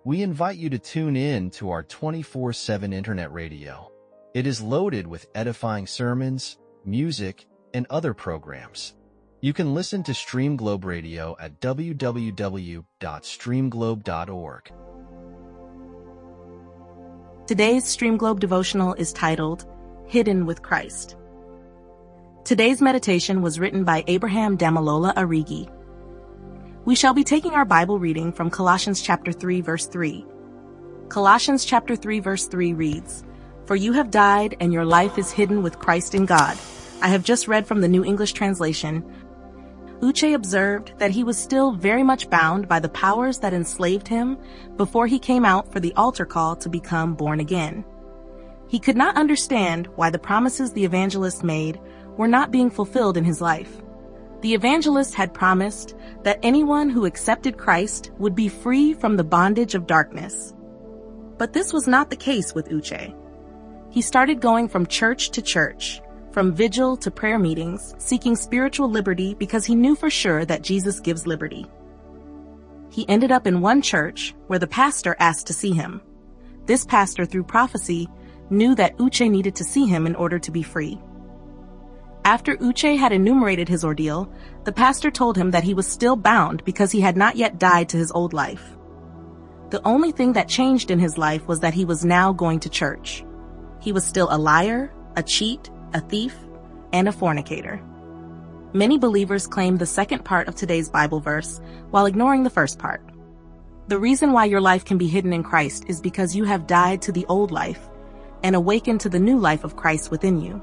We invite you to tune in to our 24/7 internet radio. It is loaded with edifying sermons, music, and other programs. You can listen to Stream Globe Radio at www.streamglobe.org. Today's Stream Globe devotional is titled, Hidden with Christ. Today's meditation was written by Abraham Damalola Arigi. We shall be taking our Bible reading from Colossians chapter 3, verse 3. Colossians chapter 3, verse 3 reads, "For you have died, and your life is hidden with Christ in God." I have just read from the New English Translation. Uche observed that he was still very much bound by the powers that enslaved him before he came out for the altar call to become born again. He could not understand why the promises the evangelist made were not being fulfilled in his life. The evangelist had promised that anyone who accepted Christ would be free from the bondage of darkness. But this was not the case with Uche. He started going from church to church, from vigil to prayer meetings, seeking spiritual liberty because he knew for sure that Jesus gives liberty. He ended up in one church where the pastor asked to see him. This pastor, through prophecy, knew that Uche needed to see him in order to be free. After Uche had enumerated his ordeal, the pastor told him that he was still bound because he had not yet died to his old life. The only thing that changed in his life was that he was now going to church. He was still a liar, a cheat, a thief, and a fornicator. Many believers claim the second part of today's Bible verse while ignoring the first part. The reason why your life can be hidden in Christ is because you have died to the old life and awakened to the new life of Christ within you.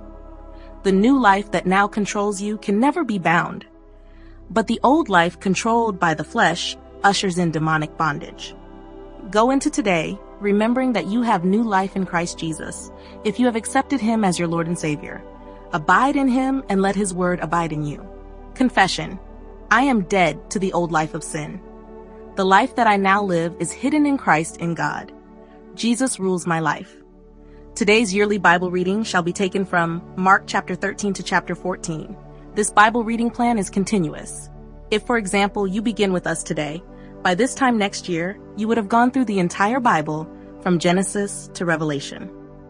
The new life that now controls you can never be bound, but the old life controlled by the flesh ushers in demonic bondage. Go into today remembering that you have new life in Christ Jesus if you have accepted him as your Lord and Savior. Abide in him and let his word abide in you. Confession: I am dead to the old life of sin. The life that I now live is hidden in Christ in God. Jesus rules my life. Today's yearly Bible reading shall be taken from Mark chapter 13 to chapter 14. This Bible reading plan is continuous. If, for example, you begin with us today, by this time next year, you would have gone through the entire Bible from Genesis to Revelation.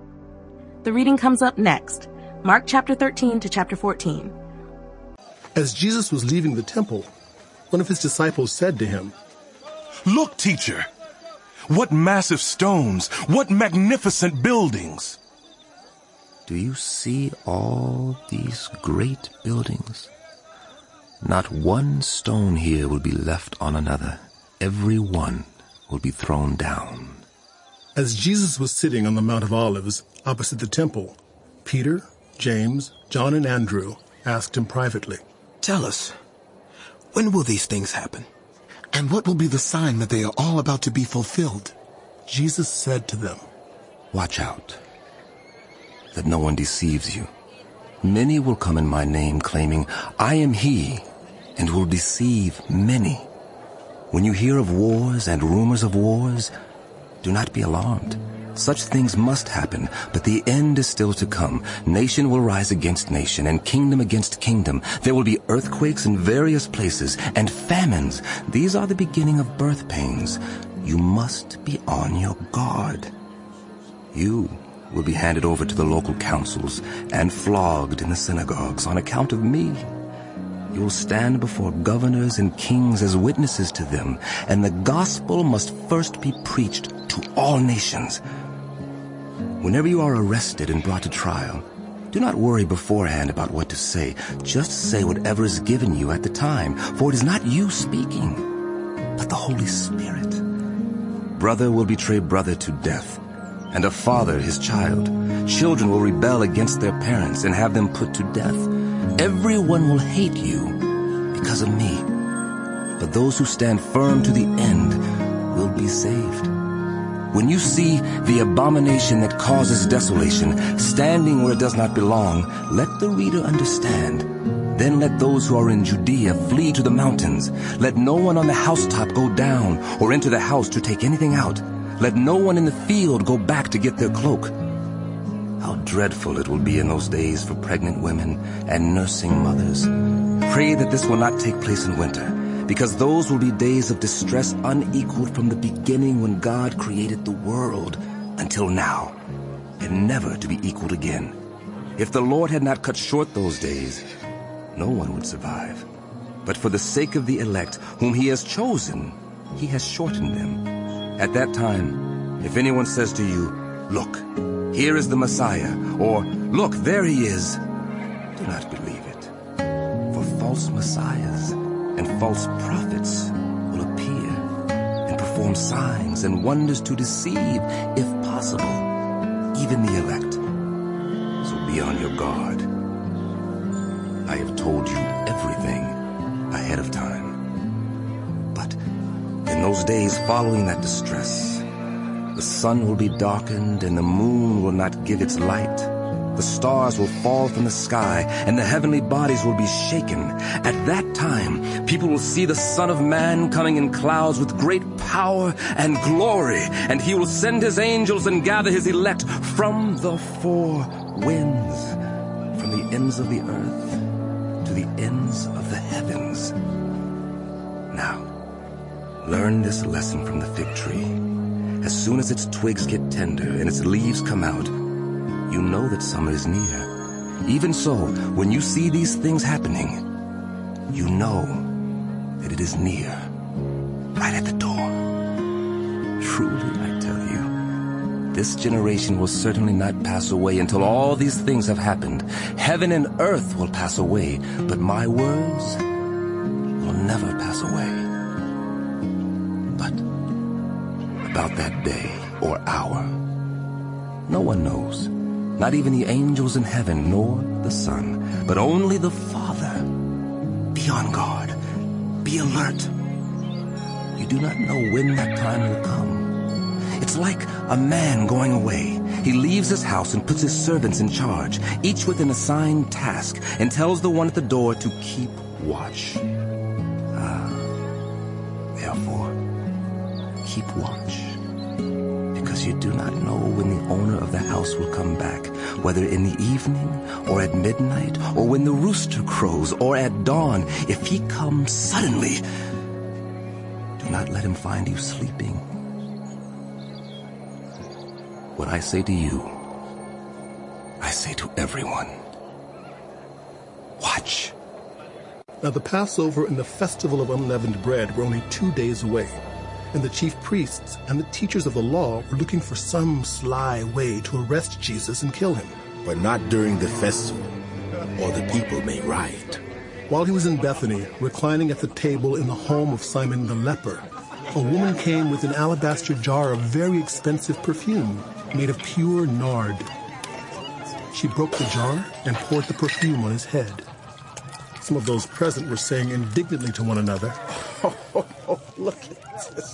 The reading comes up next, Mark chapter 13 to chapter 14. As Jesus was leaving the temple, one of his disciples said to him, "Look, teacher! What massive stones! What magnificent buildings!" Do you see all these great buildings? Not one stone here will be left on another. Every one will be thrown down. As Jesus was sitting on the Mount of Olives opposite the temple, Peter, James, John, and Andrew asked him privately, "Tell us, when will these things happen? And what will be the sign that they are all about to be fulfilled?" Jesus said to them, Watch out, that no one deceives you. Many will come in my name, claiming, I am he, and will deceive many. When you hear of wars and rumors of wars, do not be alarmed. Such things must happen, but the end is still to come. Nation will rise against nation, and kingdom against kingdom. There will be earthquakes in various places, and famines. These are the beginning of birth pains. You must be on your guard. You will be handed over to the local councils and flogged in the synagogues on account of me. You will stand before governors and kings as witnesses to them, and the gospel must first be preached to all nations. Whenever you are arrested and brought to trial, do not worry beforehand about what to say. Just say whatever is given you at the time, for it is not you speaking, but the Holy Spirit. Brother will betray brother to death, and a father his child. Children will rebel against their parents and have them put to death. Everyone will hate you because of me, but those who stand firm to the end will be saved. When you see the abomination that causes desolation standing where it does not belong, let the reader understand. Then let those who are in Judea flee to the mountains. Let no one on the housetop go down or into the house to take anything out. Let no one in the field go back to get their cloak. How dreadful it will be in those days for pregnant women and nursing mothers. Pray that this will not take place in winter, because those will be days of distress unequaled from the beginning when God created the world until now, and never to be equaled again. If the Lord had not cut short those days, no one would survive. But for the sake of the elect, whom he has chosen, he has shortened them. At that time, if anyone says to you, "Look, here is the Messiah," or "Look, there he is," do not believe it. For false messiahs and false prophets will appear and perform signs and wonders to deceive, if possible, even the elect. So be on your guard. I have told you everything ahead of time. But in those days following that distress, the sun will be darkened and the moon will not give its light. The stars will fall from the sky and the heavenly bodies will be shaken. At that time, people will see the Son of Man coming in clouds with great power and glory, and he will send his angels and gather his elect from the four winds, from the ends of the earth to the ends of the heavens. Now, learn this lesson from the fig tree. As soon as its twigs get tender and its leaves come out, you know that summer is near. Even so, when you see these things happening, you know that it is near, right at the door. Truly, I tell you, this generation will certainly not pass away until all these things have happened. Heaven and earth will pass away, but my words will never pass away. But about that day or hour, no one knows. Not even the angels in heaven, nor the Son, but only the Father. Be on guard. Be alert. You do not know when that time will come. It's like a man going away. He leaves his house and puts his servants in charge, each with an assigned task, and tells the one at the door to keep watch. Therefore, keep watch. Because you do not know when the owner of the house will come back, whether in the evening or at midnight or when the rooster crows or at dawn. If he comes suddenly, do not let him find you sleeping. What I say to you, I say to everyone. Watch. Now the Passover and the Festival of Unleavened Bread were only 2 days away. And the chief priests and the teachers of the law were looking for some sly way to arrest Jesus and kill him. But not during the festival, or the people may riot. While he was in Bethany, reclining at the table in the home of Simon the leper, a woman came with an alabaster jar of very expensive perfume made of pure nard. She broke the jar and poured the perfume on his head. Some of those present were saying indignantly to one another, Look at this.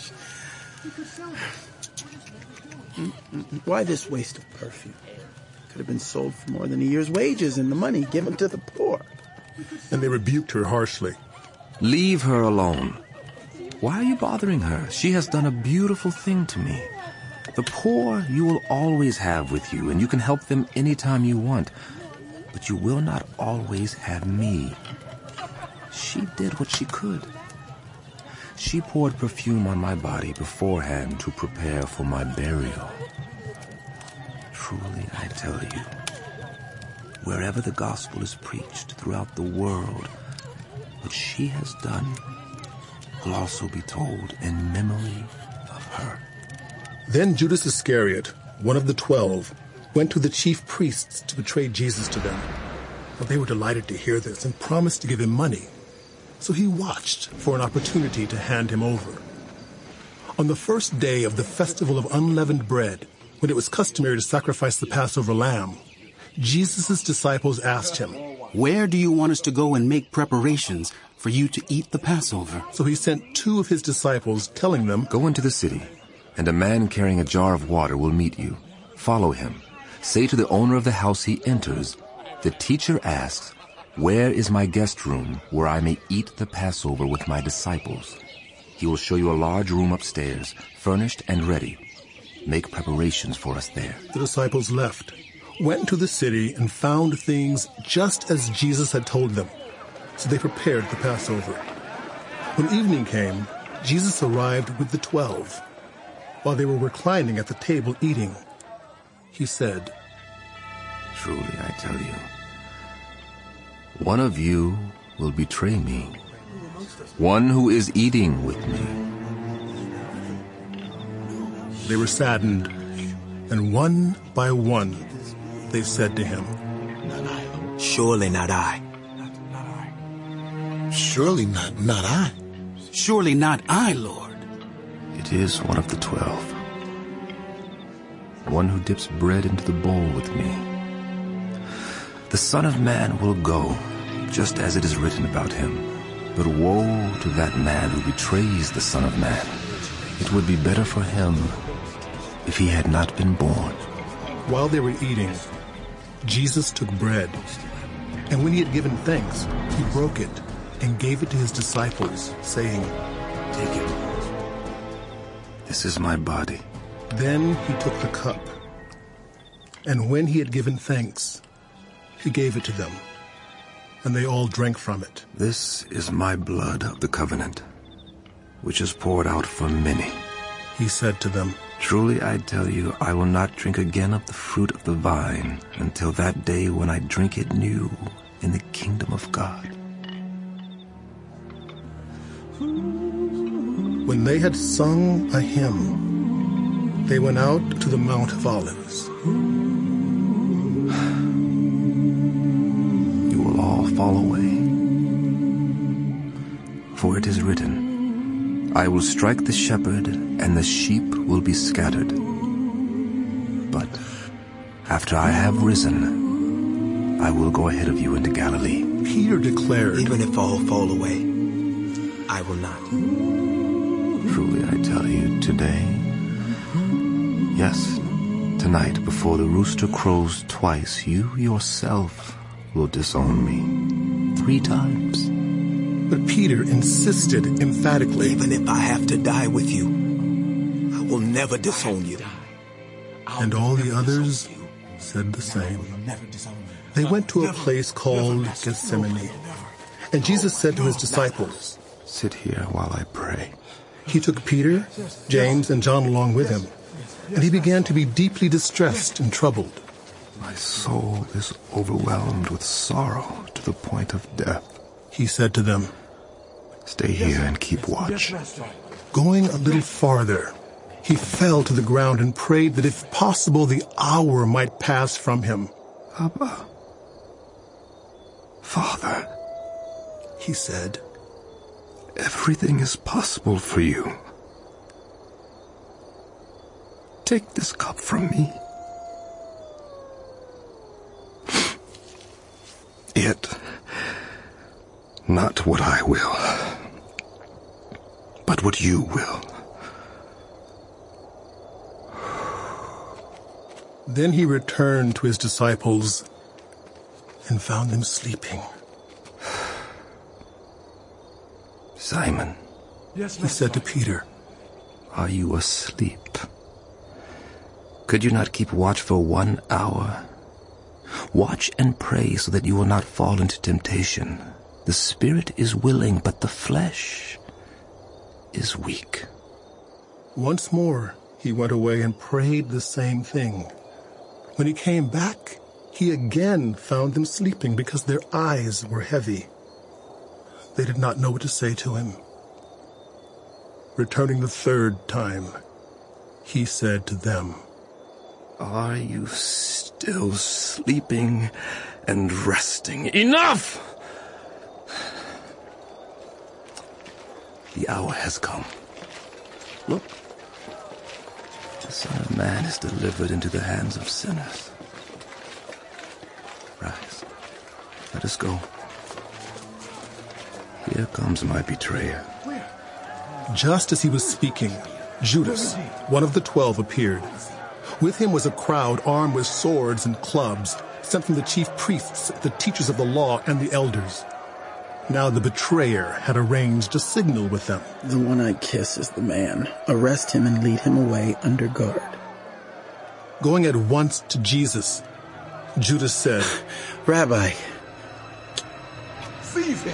Why this waste of perfume? Could have been sold for more than a year's wages and the money given to the poor. And they rebuked her harshly. Leave her alone. Why are you bothering her? She has done a beautiful thing to me. The poor you will always have with you, and you can help them anytime you want. But you will not always have me. She did what she could. She poured perfume on my body beforehand to prepare for my burial. Truly, I tell you, wherever the gospel is preached throughout the world, what she has done will also be told in memory of her. Then Judas Iscariot, one of the 12, went to the chief priests to betray Jesus to them. But they were delighted to hear this and promised to give him money. So he watched for an opportunity to hand him over. On the first day of the Festival of Unleavened Bread, when it was customary to sacrifice the Passover lamb, Jesus' disciples asked him, "Where do you want us to go and make preparations for you to eat the Passover?" So he sent 2 of his disciples, telling them, "Go into the city, and a man carrying a jar of water will meet you. Follow him. Say to the owner of the house he enters, 'The teacher asks, where is my guest room where I may eat the Passover with my disciples?' He will show you a large room upstairs, furnished and ready. Make preparations for us there." The disciples left, went into the city, and found things just as Jesus had told them. So they prepared the Passover. When evening came, Jesus arrived with the 12. While they were reclining at the table eating, he said, Truly I tell you, one of you will betray me, one who is eating with me. They were saddened, and one by one they said to him, Surely not I. Surely not I. Surely not I, Lord. It is one of the 12, one who dips bread into the bowl with me. The Son of Man will go, just as it is written about him. But woe to that man who betrays the Son of Man. It would be better for him if he had not been born. While they were eating, Jesus took bread, and when he had given thanks, he broke it and gave it to his disciples, saying, Take it. This is my body. Then he took the cup, and when he had given thanks, he gave it to them, and they all drank from it. This is my blood of the covenant, which is poured out for many. He said to them, Truly I tell you, I will not drink again of the fruit of the vine until that day when I drink it new in the kingdom of God. When they had sung a hymn, they went out to the Mount of Olives. You will all fall away. For it is written, I will strike the shepherd, and the sheep will be scattered. But after I have risen, I will go ahead of you into Galilee. Peter declared, Even if all fall away, I will not. Truly I tell you, today, yes, tonight, before the rooster crows twice, you yourself will disown me 3 times. But Peter insisted emphatically, Even if I have to die with you, I will never disown you. and all the others said the same. They went to a place called Gethsemane, and Jesus said to his disciples, Sit here while I pray. He took Peter, James, and John along with him, and he began to be deeply distressed and troubled. My soul is overwhelmed with sorrow to the point of death. He said to them, Stay here and keep watch. Going a little farther, he fell to the ground and prayed that if possible the hour might pass from him. Abba, Father, He said, everything is possible for you. Take this cup from me. Yet, not what I will, but what you will. Then he returned to his disciples and found them sleeping. Simon, He said to Peter, are you asleep? Could you not keep watch for 1 hour? Watch and pray so that you will not fall into temptation. The spirit is willing, but the flesh is weak. Once more he went away and prayed the same thing. When he came back, he again found them sleeping because their eyes were heavy. They did not know what to say to him. Returning the 3rd time, he said to them, Are you still sleeping and resting? Enough! The hour has come. Look, the Son of Man is delivered into the hands of sinners. Rise, let us go. Here comes my betrayer. Just as he was speaking, Judas, one of the 12, appeared. With him was a crowd armed with swords and clubs, sent from the chief priests, the teachers of the law, and the elders. Now the betrayer had arranged a signal with them. The one I kiss is the man. Arrest him and lead him away under guard. Going at once to Jesus, Judas said, Rabbi, Seize him!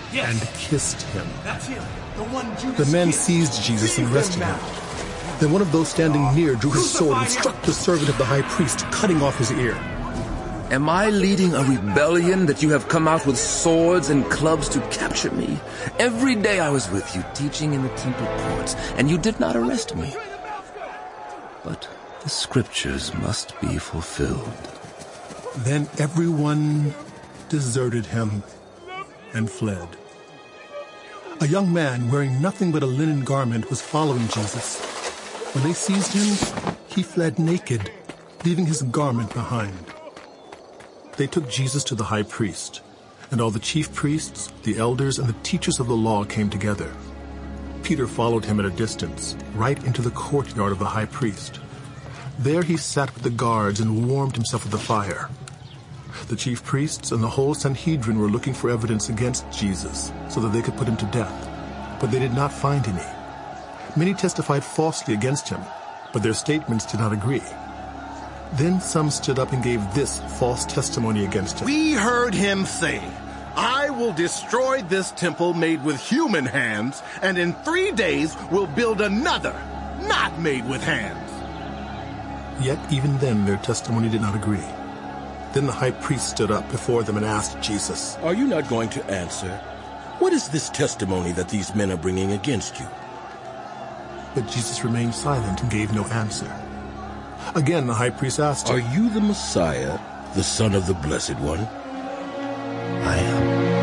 and kissed him. That's him. The one Judas The men kissed. seized Jesus and Leave arrested them him. now. Then one of those standing near drew his sword and Crucify him. struck the servant of the high priest, cutting off his ear. Am I leading a rebellion that you have come out with swords and clubs to capture me? Every day I was with you teaching in the temple courts, and you did not arrest me. But the scriptures must be fulfilled. Then everyone deserted him and fled. A young man wearing nothing but a linen garment was following Jesus. When they seized him, he fled naked, leaving his garment behind. They took Jesus to the high priest, and all the chief priests, the elders, and the teachers of the law came together. Peter followed him at a distance, right into the courtyard of the high priest. There he sat with the guards and warmed himself at the fire. The chief priests and the whole Sanhedrin were looking for evidence against Jesus so that they could put him to death, but they did not find any. Many testified falsely against him, but their statements did not agree. Then some stood up and gave this false testimony against him. We heard him say, I will destroy this temple made with human hands, and in 3 days will build another, not made with hands. Yet even then their testimony did not agree. Then the high priest stood up before them and asked Jesus, Are you not going to answer? What is this testimony that these men are bringing against you? But Jesus remained silent and gave no answer. Again the high priest asked him, Are you the Messiah, the Son of the Blessed One? I am.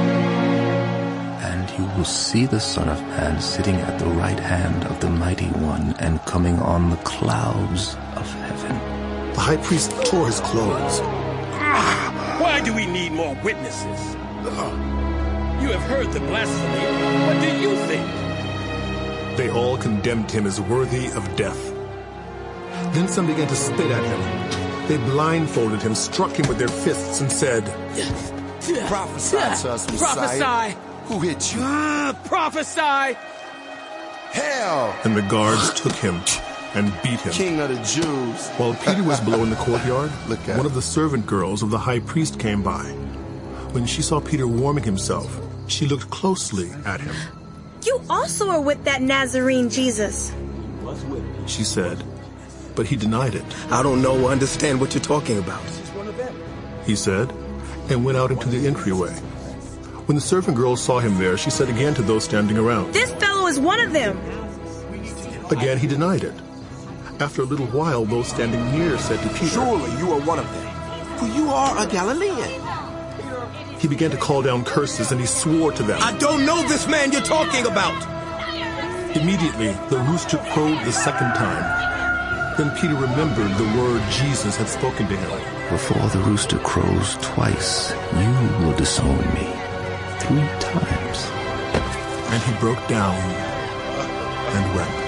And you will see the Son of Man sitting at the right hand of the Mighty One and coming on the clouds of heaven. The high priest tore his clothes. Why do we need more witnesses? You have heard the blasphemy. What do you think? They all condemned him as worthy of death. Then some began to spit at him. They blindfolded him, struck him with their fists, and said, Prophesy to us, Messiah. Prophesy. Who hit you? Prophesy. Hell! And the guards took him and beat him. King of the Jews. While Peter was below in the courtyard, Look at one it. of the servant girls of the high priest came by. When she saw Peter warming himself, she looked closely at him. You also are with that Nazarene Jesus. She said, but he denied it. I don't know or understand what you're talking about. He said, and went out into the entryway. When the servant girl saw him there, she said again to those standing around, This fellow is one of them. Again he denied it. After a little while, those standing near said to Peter, Surely you are one of them, for you are a Galilean. He began to call down curses, and he swore to them. I don't know this man you're talking about. Immediately, the rooster crowed the second time. Then Peter remembered the word Jesus had spoken to him. Before the rooster crows twice, you will disown me 3 times. And he broke down and wept.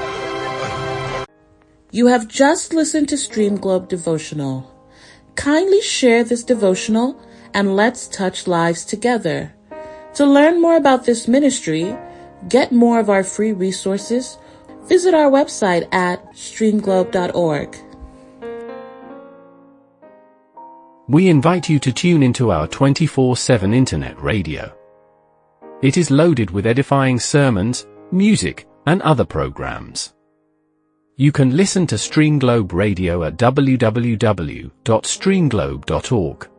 You have just listened to Stream Globe Devotional. Kindly share this devotional and let's touch lives together. To learn more about this ministry, get more of our free resources, visit our website at streamglobe.org. We invite you to tune into our 24/7 internet radio. It is loaded with edifying sermons, music, and other programs. You can listen to Stream Globe Radio at www.streamglobe.org.